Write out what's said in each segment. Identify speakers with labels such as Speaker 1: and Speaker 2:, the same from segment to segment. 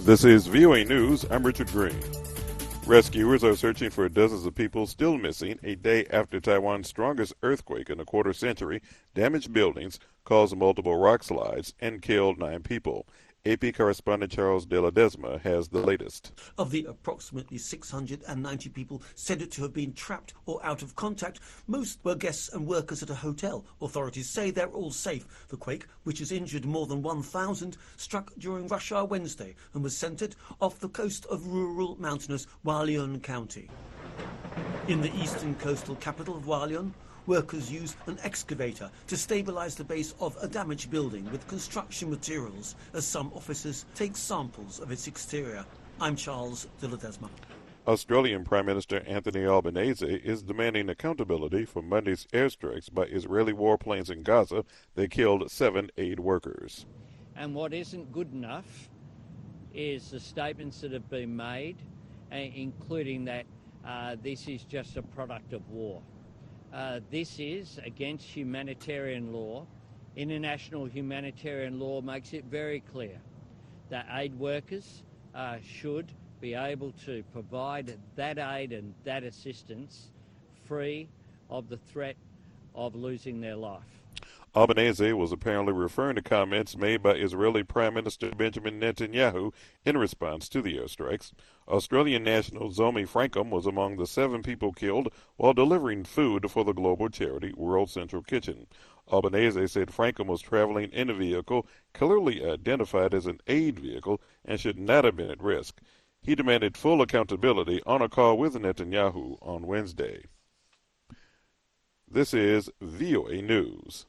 Speaker 1: This is VOA News. I'm Richard Green. Rescuers are searching for dozens of people still missing a day after Taiwan's strongest earthquake in a quarter century damaged buildings, caused multiple rock slides, and killed 9 people. AP correspondent Charles De La Desma has the latest.
Speaker 2: Of the approximately 690 people said to have been trapped or out of contact, most were guests and workers at a hotel. Authorities say they're all safe. The quake, which has injured more than 1,000, struck during rush hour Wednesday and was centered off the coast of rural mountainous Hualien County. In the eastern coastal capital of Hualien, workers use an excavator to stabilize the base of a damaged building with construction materials as some officers take samples of its exterior. I'm Charles De La Desma.
Speaker 1: Australian Prime Minister Anthony Albanese is demanding accountability for Monday's airstrikes by Israeli warplanes in Gaza that killed 7 aid workers.
Speaker 3: And what isn't good enough is the statements that have been made, including that this is just a product of war. This is against humanitarian law. International humanitarian law makes it very clear that aid workers should be able to provide that aid and that assistance free of the threat of losing their life.
Speaker 1: Albanese was apparently referring to comments made by Israeli Prime Minister Benjamin Netanyahu in response to the airstrikes. Australian national Zomi Frankham was among the 7 people killed while delivering food for the global charity World Central Kitchen. Albanese said Frankham was traveling in a vehicle clearly identified as an aid vehicle and should not have been at risk. He demanded full accountability on a call with Netanyahu on Wednesday. This is VOA News.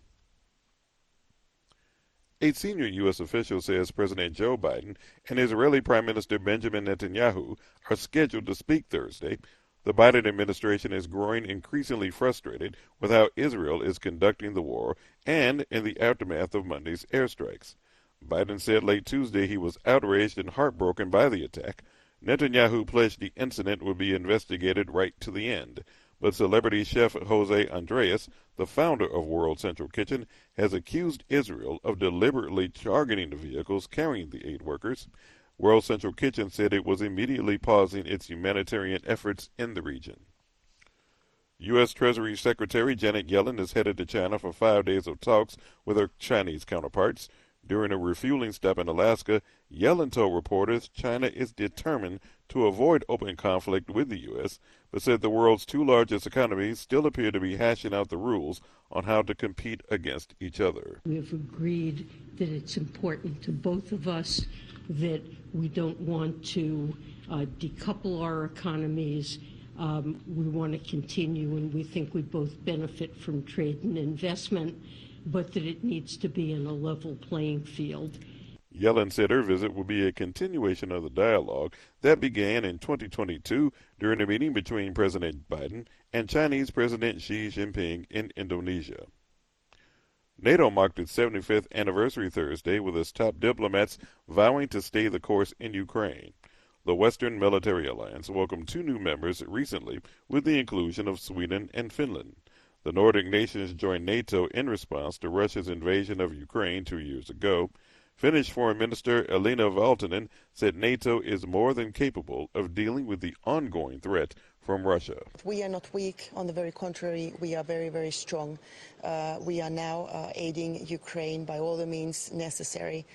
Speaker 1: A senior U.S. official says President Joe Biden and Israeli Prime Minister Benjamin Netanyahu are scheduled to speak Thursday. The Biden administration is growing increasingly frustrated with how Israel is conducting the war and in the aftermath of Monday's airstrikes. Biden said late Tuesday he was outraged and heartbroken by the attack. Netanyahu pledged the incident would be investigated right to the end. But celebrity chef Jose Andres, the founder of World Central Kitchen, has accused Israel of deliberately targeting the vehicles carrying the aid workers. World Central Kitchen said it was immediately pausing its humanitarian efforts in the region. U.S. Treasury Secretary Janet Yellen is headed to China for 5 days of talks with her Chinese counterparts. During a refueling stop in Alaska, Yellen told reporters China is determined to avoid open conflict with the U.S., but said the world's 2 largest economies still appear to be hashing out the rules on how to compete against each other.
Speaker 4: We have agreed that it's important to both of us that we don't want to decouple our economies. We want to continue, and we think we both benefit from trade and investment, but that it needs to be in a level playing field.
Speaker 1: Yellen said her visit will be a continuation of the dialogue that began in 2022 during a meeting between President Biden and Chinese President Xi Jinping in Indonesia. NATO marked its 75th anniversary Thursday with its top diplomats vowing to stay the course in Ukraine. The Western Military Alliance welcomed 2 new members recently with the inclusion of Sweden and Finland. The Nordic nations joined NATO in response to Russia's invasion of Ukraine 2 years ago. Finnish Foreign Minister Elina Valtonen said NATO is more than capable of dealing with the ongoing threat from Russia.
Speaker 5: We are not weak. On the very contrary, we are very, very strong. We are now aiding Ukraine by all the means necessary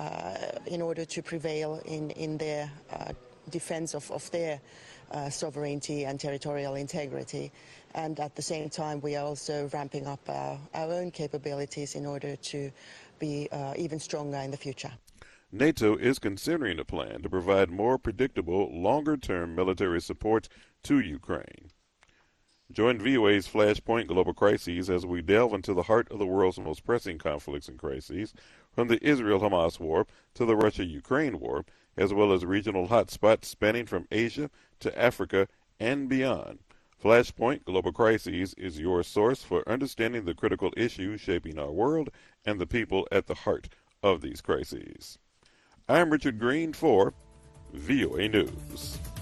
Speaker 5: in order to prevail in their defense of their sovereignty and territorial integrity. And at the same time, we are also ramping up our own capabilities in order to be even stronger in the future.
Speaker 1: NATO is considering a plan to provide more predictable, longer-term military support to Ukraine. Join VOA's Flashpoint Global Crises as we delve into the heart of the world's most pressing conflicts and crises, from the Israel-Hamas war to the Russia-Ukraine war, as well as regional hotspots spanning from Asia to Africa and beyond. Flashpoint Global Crises is your source for understanding the critical issues shaping our world and the people at the heart of these crises. I'm Richard Green for VOA News.